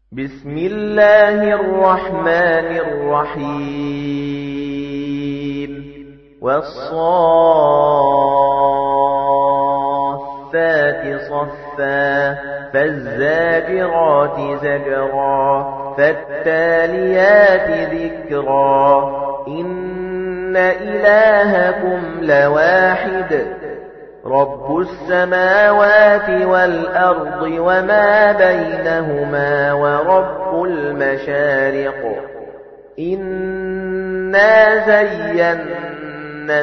بسم الله الرحمن الرحيم والصافات صفا فالزاجرات زجرا فالتاليات ذكرا إن إلهكم لواحد رب السماوات والأرض وما بينهما ورب المشارق إنا زينا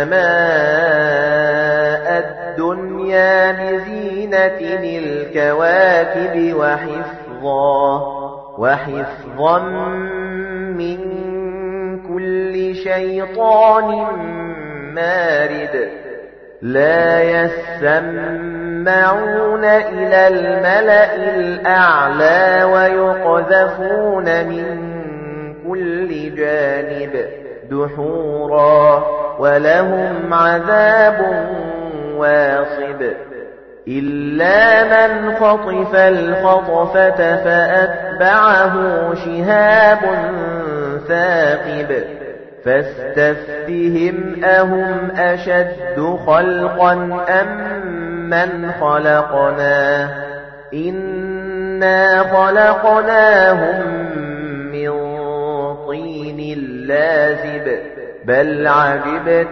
السماء الدنيا بزينة الكواكب وحفظا من كل شيطان مارد لا يسمعون إلى الملأ الأعلى ويقذفون من كل جانب دحورا ولهم عذاب واصب إلا من خطف الخطفة فأتبعه شهاب ثاقب فاستفتهم أهم أشد خلقا أم من خلقنا إنا خلقناهم من طين لازب بل عجبت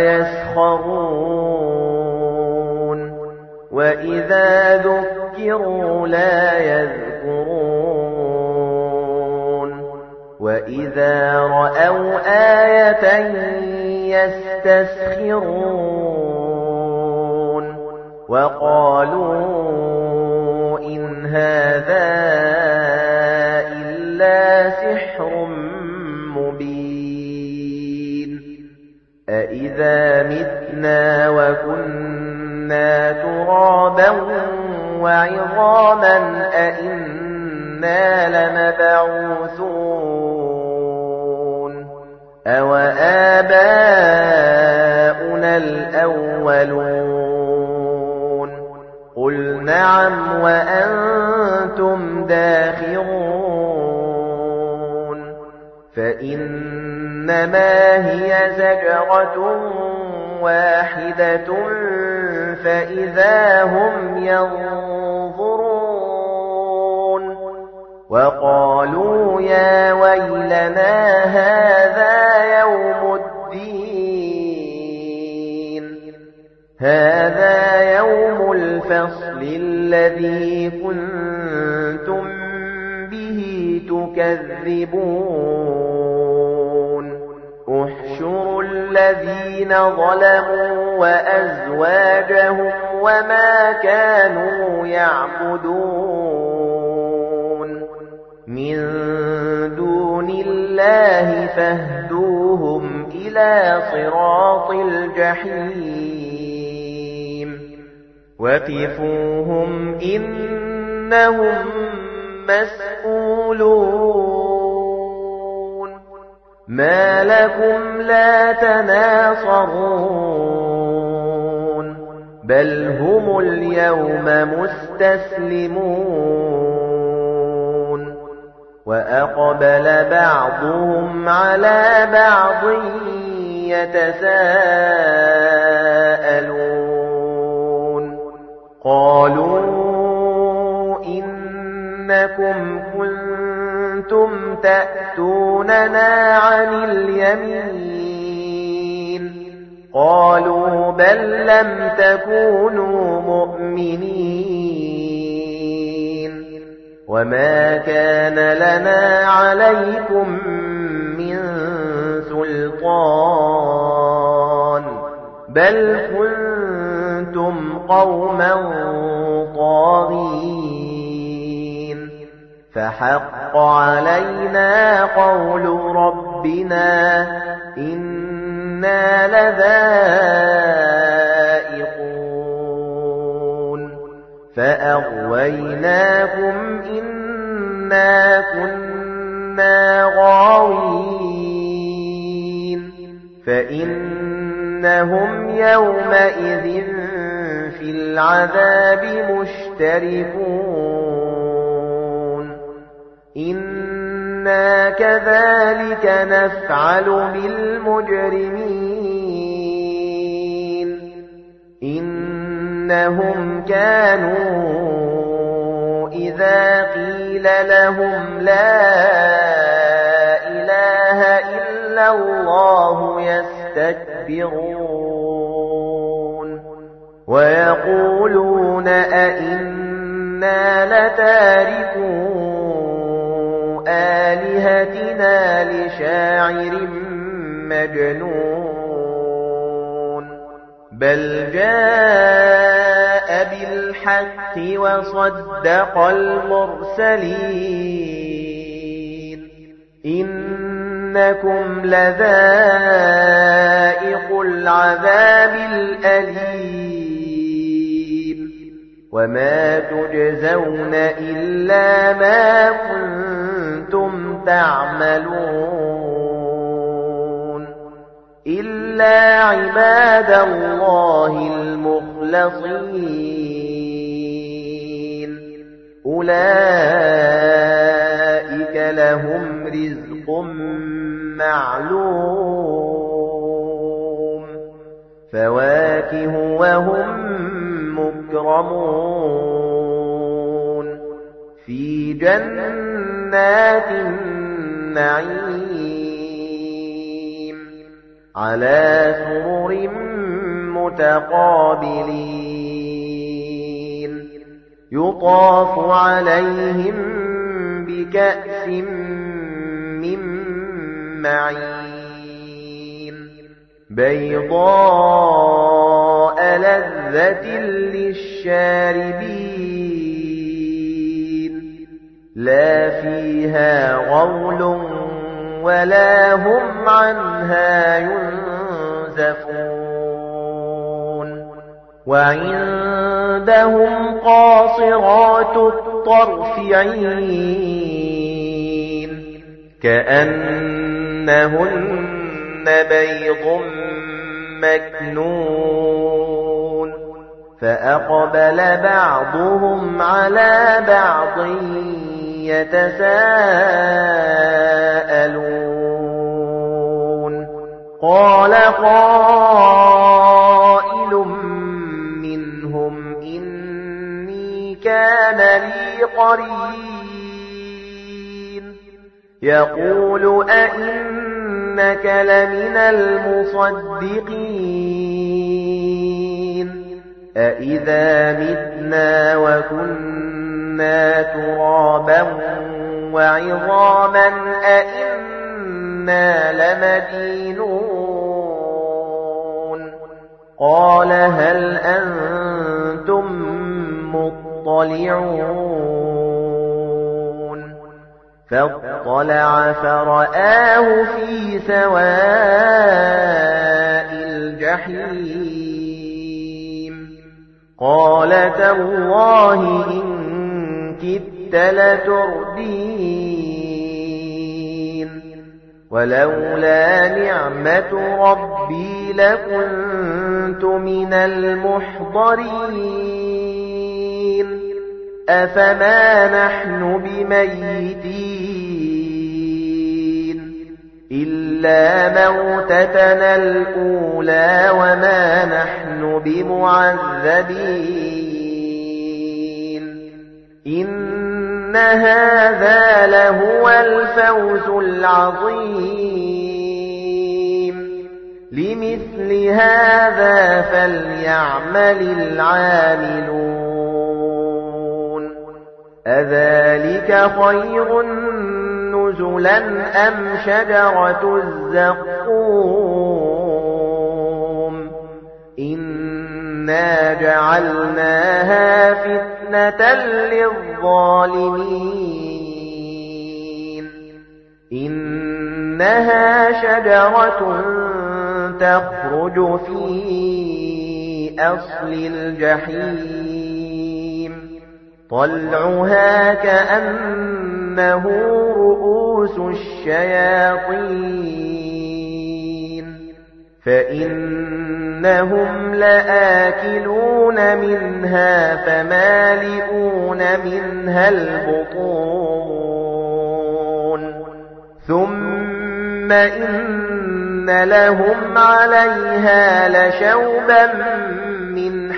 ويسخرون وإذا ذكروا لا يذكرون وإذا رأوا آية يستسخرون وقالوا إن هذا إلا سحر مبين أإذا متنا وكنا ترابا وعظاما أإنا لمبعوثون أو آباؤنا الأولون قل نعم وأنتم داخرون فإنما هي زجرة واحدة فإذا هم ينظرون وقالوا يا ويلنا هذا يوم الفصل الذي كنتم به تكذبون احشروا الذين ظلموا وأزواجهم وما كانوا يعبدون من دون الله فاهدوهم إلى صراط الجحيم وقفوهم إنهم مسؤولون ما لكم لا تناصرون بل هم اليوم مستسلمون وأقبل بعضهم على بعض يتساءلون قالوا إنكم كنتم تأتوننا عن اليمين قالوا بل لم تكونوا مؤمنين وما كان لنا عليكم من سلطان بل كنتم قوما طاغين فحق علينا قول ربنا إنا لذائقون فأغويناكم إنا كنا غاوين فإنهم يومئذ في العذاب مشتركون كذلك نفعل بالمجرمين إنهم كانوا إذا قيل لهم لا إله إلا الله يستكبرون ويقولون أئنا لتاركو آلهتنا لشاعر مجنون بل جاء بالحق وصدق المرسلين إنكم لذائق العذاب الأليم وما تجزون إلا ما كنتم تعملون إلا عباد الله المخلصين أولئك لهم رزق معلوم فواكه وهم مكرمون في جنات النعيم على سرر متقابلين يطاف عليهم بكأس من معين بيضاء لذة للشاربين لا فيها غول ولا هم عنها ينزفون وعندهم قاصرات الطرف عين كأنهن بيض مكنون فأقبل بعضهم على بعض يتساءلون قال قائل منهم إني كان لي قرين يقول أئنك لمن المصدقين أئذا متنا وكنا ترابا وعظاما أئنا لمدينون قال هل أنتم مطلعون فاطلع فرآه في سواء الجحيم قال تالله إن كدت لتردين ولولا نعمة ربي لكنت من المحضرين أفما نحن بميتين إلا موتتنا الأولى وما نحن بمعذبين إن هذا لهو الفوز العظيم لمثل هذا فليعمل العاملون أذلك خير نزلا أم شجرة الزقوم إنا جعلناها فتنة للظالمين إنها شجرة تخرج في أصل الجحيم طلعها كأنه رؤوس الشياطين فإنهم لآكلون منها فمالئون منها البطون ثُمَّ إِنَّ لَهُمْ عَلَيْهَا لَشَوْبًا مِّنْ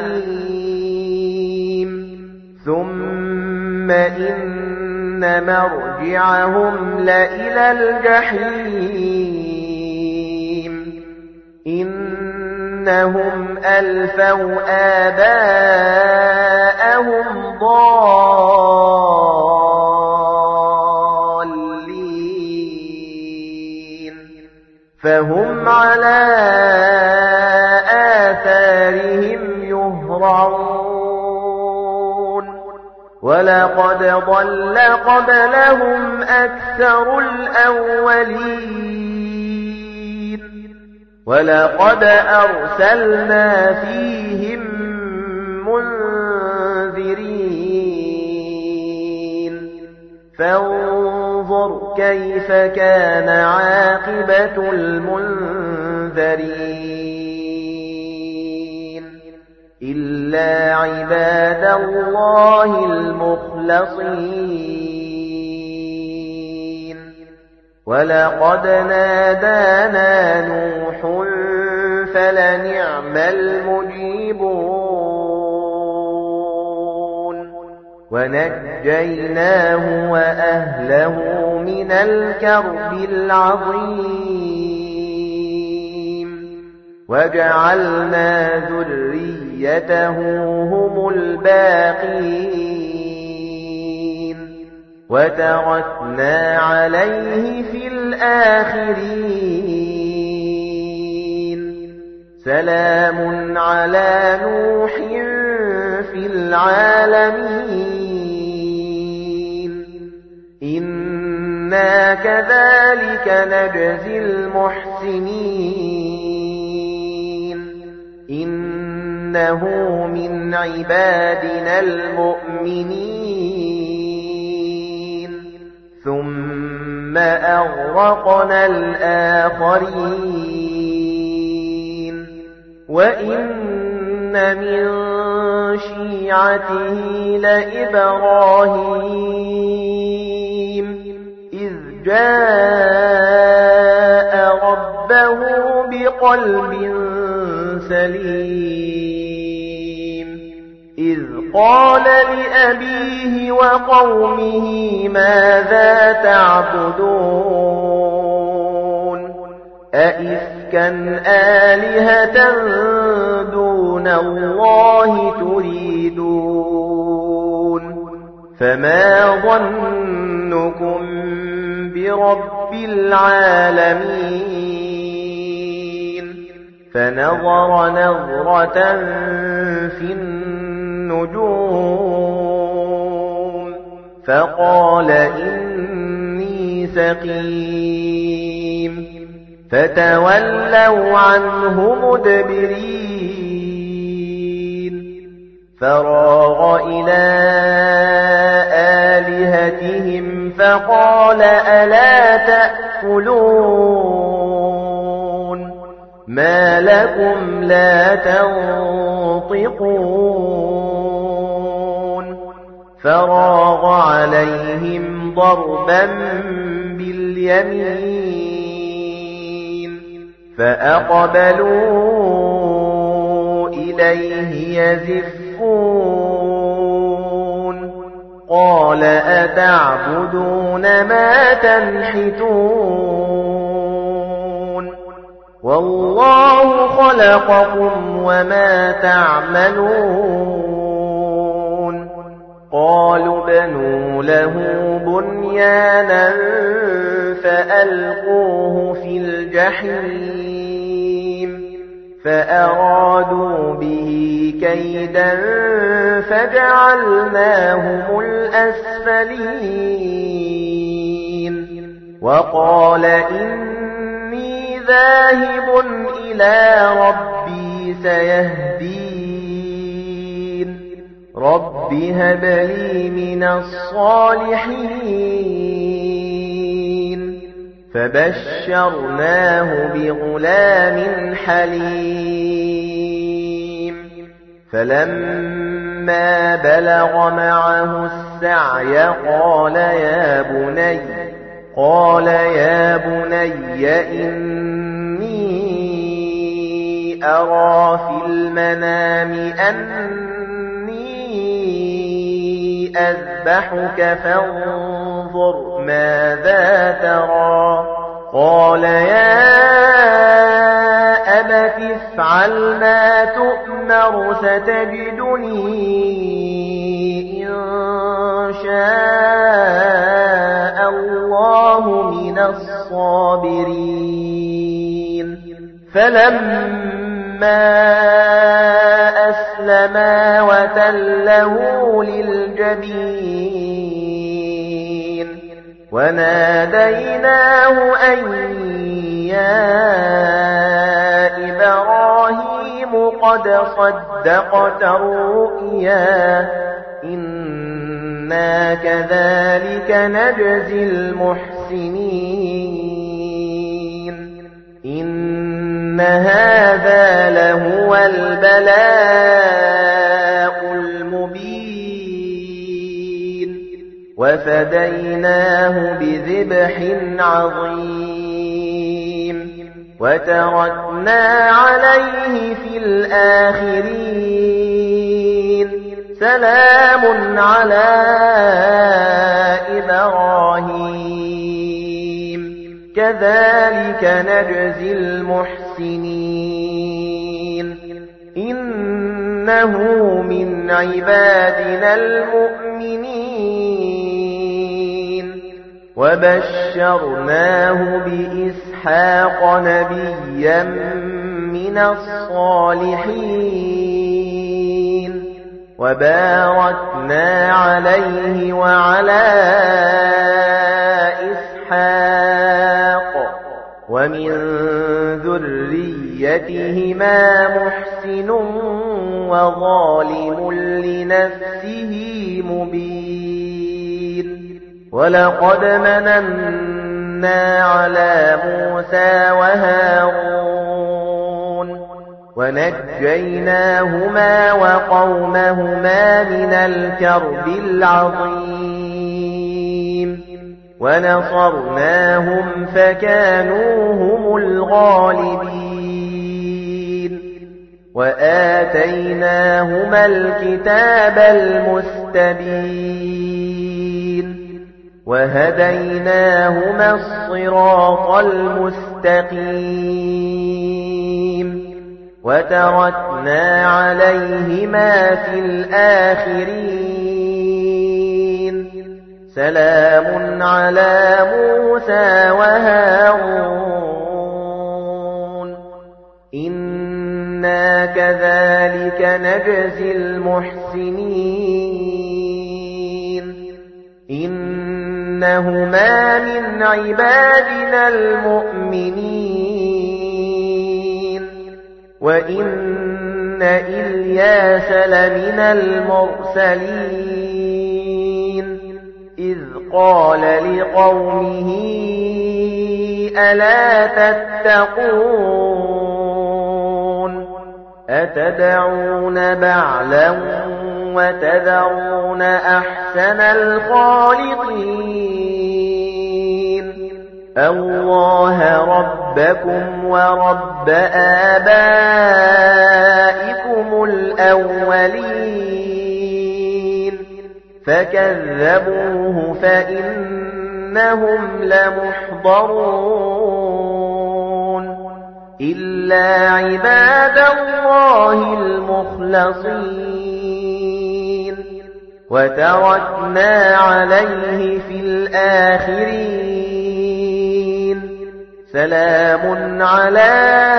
حَمِيمٍ ثُمَّ إِنَّ مَرْجِعَهُمْ لَإِلَى الْجَحِيمِ إِنَّهُمْ أَلْفَوْا آبَاءَهُمْ ضَالِّينَ فَهُمْ عَلَى آثَارِهِمْ يُهْرَعُونَ وَلَقَدْ ضَلَّ قَبْلَهُمْ أَكْثَرُ الْأَوَّلِينَ وَلَقَدْ أَرْسَلْنَا فِيهِم مُنذِرِينَ فَانظُرْ كَيْفَ كَانَ عَاقِبَةُ الْمُنذَرِينَ إِلَّا عِبَادَ اللَّهِ الْمُخْلَصِينَ وَلَقَدْ نَادَانَا نُوحٌ فَلَنِعْمَ الْمُجِيبُونَ وَنَجَّيْنَاهُ وَأَهْلَهُ مِنَ الْكَرْبِ الْعَظِيمِ وَجَعَلْنَا ذُرِّيَّتَهُ هُمُ الْبَاقِينَ وَتَرَكْنَا عَلَيْهِ فِي الْآخِرِينَ سَلَامٌ عَلَى نُوحٍ فِي الْعَالَمِينَ إِنَّا كَذَلِكَ نَجْزِي الْمُحْسِنِينَ إِنَّهُ مِنْ عِبَادِنَا الْمُؤْمِنِينَ ثُمَّ أَغْرَقْنَا الْآخَرِينَ وَإِنَّ مِنْ شِيعَتِهِ لَإِبْرَاهِيمَ إِذْ جَاءَ رَبَّهُ بِقَلْبٍ سَلِيمٍ إِذْ قَالَ لِأَبِيهِ وَقَوْمِهِ مَاذَا تَعْبُدُونَ أَئِفْكًا آلِهَةً دُونَ اللَّهِ تُرِيدُونَ فَمَا ظَنُّكُمْ بِرَبِّ الْعَالَمِينَ فَنَظَرَ نَظْرَةً فِي النُّجُومِ فَقَالَ إِنِّي سَقِيمٌ فَتَوَلَّوْا عَنْهُ مُدْبِرِينَ فَرَاغَ إِلَى آلِهَتِهِمْ فَقَالَ أَلَا تَأْكُلُونَ مَا لَكُمْ لَا تَنطِقُونَ فَرَاغَ عَلَيْهِمْ ضَرْبًا بِالْيَمِينِ فَأَقْبَلُوا إِلَيْهِ يَزِفُّونَ قَالَ أَتَعْبُدُونَ مَا تَنْحِتُونَ وَاللَّهُ خَلَقَكُمْ وَمَا تَعْمَلُونَ قَالُوا ابْنُوا لَهُ بُنْيَانًا فَأَلْقُوهُ فِي الْجَحِيمِ فَأَرَادُوا بِهِ كَيْدًا فَجَعَلْنَاهُمُ الْأَسْفَلِينَ وَقَالَ إِنِّي ذَاهِبٌ إِلَى رَبِّي سَيَهْدِينِ رَبِّ هَبْ لِي مِنَ الصَّالِحِينَ فَبَشَّرْنَاهُ بِغُلَامٍ حَلِيمٍ فَلَمَّا بَلَغَ مَعَهُ السَّعْيَ قال يا بني إني أرى في المنام أني أذبحك فانظر ماذا ترى قال يا أبت افعل ما تؤمر ستجدني إن شاء الله من الصابرين فلما أسلما وتله للجبين وناديناه أن يا إبراهيم قد صدقت الرؤيا إنا كذلك نجزي المحسنين إن هذا لهو البلاء المبين وفديناه بذبح عظيم وتركنا عليه في الآخرين سلام على إبراهيم كذلك نجزي المحسنين إنه من عبادنا المؤمنين وبشرناه بإسحاق نبيا من الصالحين وباركنا عليه وعلى إسحاق ومن ذريتهما محسن وظالم لنفسه مبين ولقد مننا على موسى وهارون ونجيناهما وقومهما من الكرب العظيم ونصرناهم فكانوا هم الغالبين وآتيناهما الكتاب المستبين وهديناهما الصراط المستقيم وتركنا عليهما في الآخرين سلام على موسى وهارون إنا كذلك نجزي المحسنين إنهما من عبادنا المؤمنين وإن إلياس لمن المرسلين إذ قال لقومه ألا تتقون أتدعون بعلا وتذرون أحسن الخالقين الله ربكم ورب آبائكم الأولين فكذبوه فإنهم لمحضرون إلا عباد الله المخلصين وتركنا عليه في الآخرين سلام على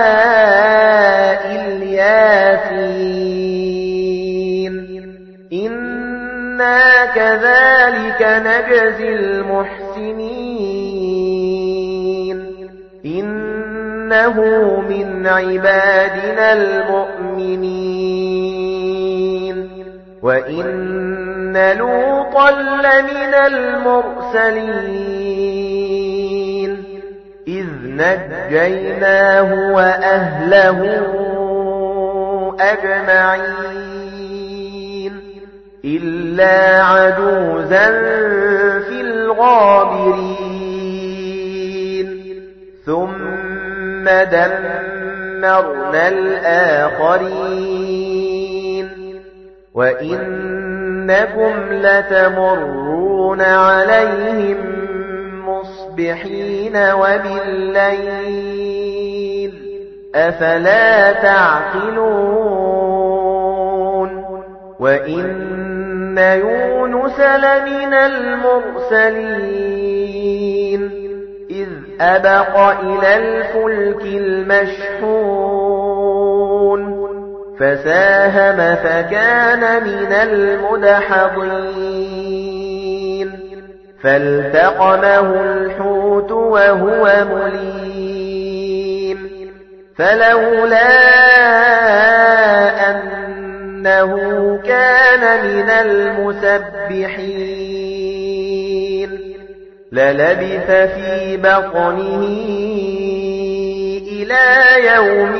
الياسين إنا كذلك نجزي المحسنين إنه من عبادنا المؤمنين وإن لوطا لمن المرسلين إذ نجيناه وأهله أجمعين إلا عجوزا في الغابرين ثُمَّ دَمَّرْنَا الْآخَرِينَ وَإِنَّكُمْ لَتَمُرُّونَ عَلَيْهِمْ مُصْبِحِينَ وَبِاللَّيْلِ أَفَلَا تَعْقِلُونَ وَإِنَّ يُونُسَ لَمِنَ الْمُرْسَلِينَ إِذْ أَبَقَ إِلَى الْفُلْكِ الْمَشْحُونِ فَسَاهَمَ فَكَانَ مِنَ الْمُدْحَضِينَ فَالْتَقَمَهُ الْحُوتُ وَهُوَ مُلِيمٌ فَلَوْلَا أَنَّهُ كَانَ مِنَ الْمُسَبِّحِينَ لَلَبِثَ فِي بَطْنِهِ إِلَى يَوْمِ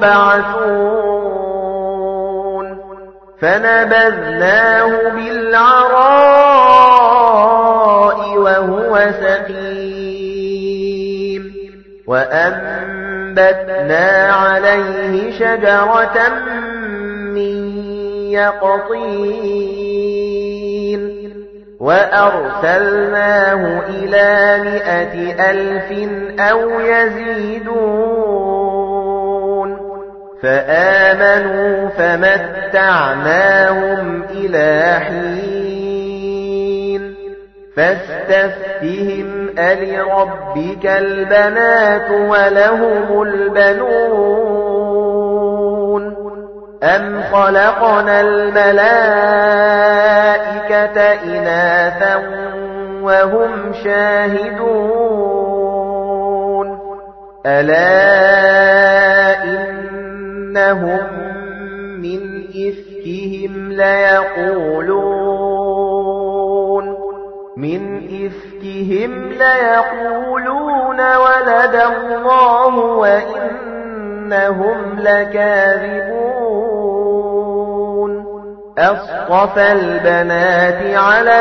يُبْعَثُونَ فَنَبَذْنَاهُ بِالْعَرَاءِ وَهُوَ سَقِيمٌ وَأَنبَتْنَا عَلَيْهِ شَجَرَةً مِّن يَقْطِينٍ وَأَرْسَلْنَاهُ إِلَى 100,000 أَوْ يَزِيدُونَ فَآمَنُوا فَمَتَّعْنَاهُمْ إِلَى حِينٍ فَاسْتَفْتِهِمْ أَلِرَبِّكَ الْبَنَاتُ وَلَهُمُ الْبَنُونَ أَمْ خَلَقْنَا الْمَلَائِكَةَ إِنَاثًا وَهُمْ شَاهِدُونَ أَلَا إِنَّهُمْ مِنْ إِفْكِهِمْ لَيَقُولُونَ وَلَدَ اللَّهُ وَإِنَّهُمْ لَكَاذِبُونَ أَصْطَفَى الْبَنَاتِ عَلَى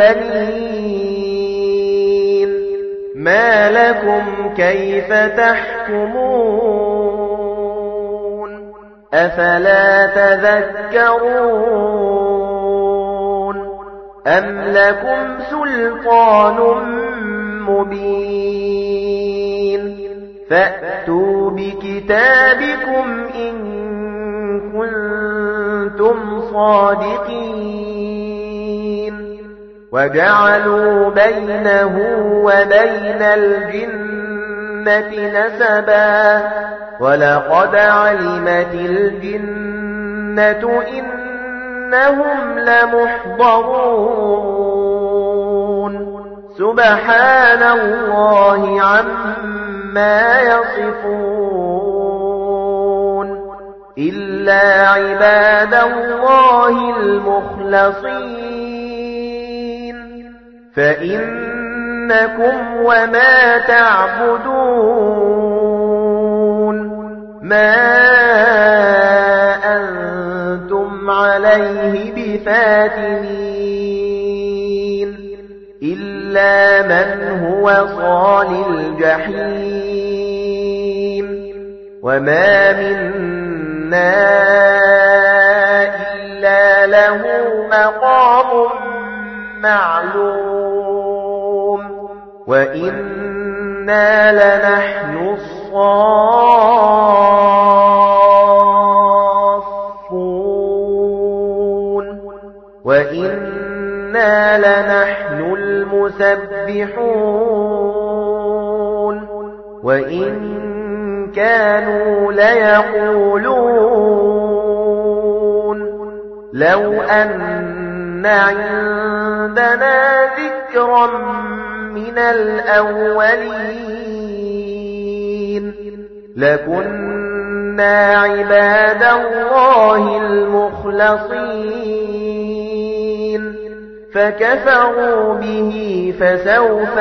الْبَنِينَ مَا لَكُمْ كَيْفَ تَحْكُمُونَ أَفَلَا تَذَكَّرُونَ أَمْ لَكُمْ سُلْطَانٌ مُبِينٌ فَأْتُوا بِكِتَابِكُمْ إِن كُنتُمْ صَادِقِينَ وَجَعَلُوا بَيْنَهُ وَبَيْنَ الْجِنَّةِ نَسَبًا وَلَقَدْ عَلِمَتِ الْجِنَّةُ إِنَّهُمْ لَمُحْضَرُونَ سُبْحَانَ اللَّهِ عَمَّا يَصِفُونَ إِلَّا عِبَادَ اللَّهِ الْمُخْلَصِينَ فَإِنَّكُمْ وَمَا تَعْبُدُونَ مَا أَنْتُمْ عَلَيْهِ بِفَاتِنِينَ إِلَّا مَنْ هُوَ صَالِ الْجَحِيمِ وَمَا مِنَّا إِلَّا لَهُ مَقَامٌ مَّعْلُومٌ وَإِنَّا لَنَحْنُ الصَّافُّونَ وَإِنَّا لَنَحْنُ الْمُسَبِّحُونَ وَإِن كَانُوا لَيَقُولُونَ لَوْ أَنَّ عِندَنَا ذِكْرًا مِنَ الْأَوَّلِينَ لَكُنَّا عِبَادَ اللَّهِ الْمُخْلَصِينَ فَكَفَرُوا بِهِ فَسَوْفَ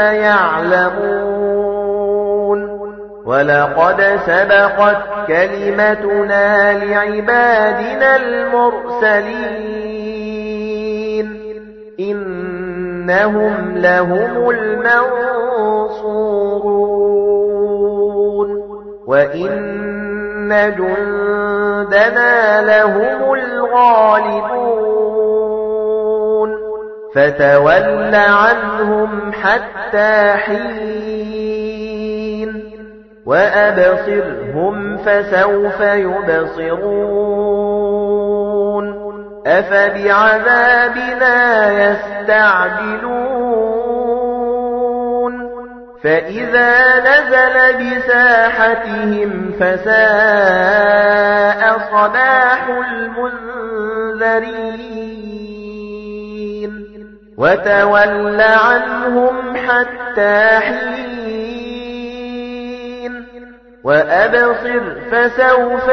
يَعْلَمُونَ وَلَقَدْ سَبَقَتْ كَلِمَتُنَا لِعِبَادِنَا الْمُرْسَلِينَ إِنَّهُمْ لَهُمُ الْمَنصُورُونَ وَإِنَّ جُندَنَا لَهُمُ الْغَالِبُونَ فَتَوَلَّ عَنْهُمْ حَتَّى حِينٍ وَأَبْصِرْهُمْ فَسَوْفَ يُبْصِرُونَ أَفَبِعَذَابِنَا يَسْتَعْجِلُونَ فَإِذَا نَزَلَ بِسَاحَتِهِمْ فَسَاءَ صَبَاحُ الْمُنذَرِينَ وَتَوَلَّ عَنْهُمْ حَتَّى حِينٍ وَأَبْصِرْ فَسَوْفَ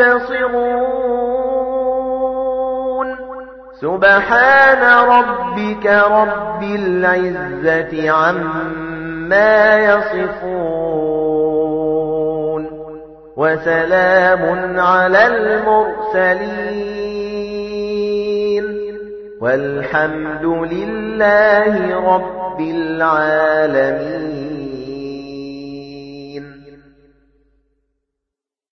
يُبْصِرُونَ سُبْحَانَ رَبِّكَ رَبِّ الْعِزَّةِ عَمَّا يَصِفُونَ وَسَلَامٌ عَلَى الْمُرْسَلِينَ وَالْحَمْدُ لِلَّهِ رَبِّ الْعَالَمِينَ.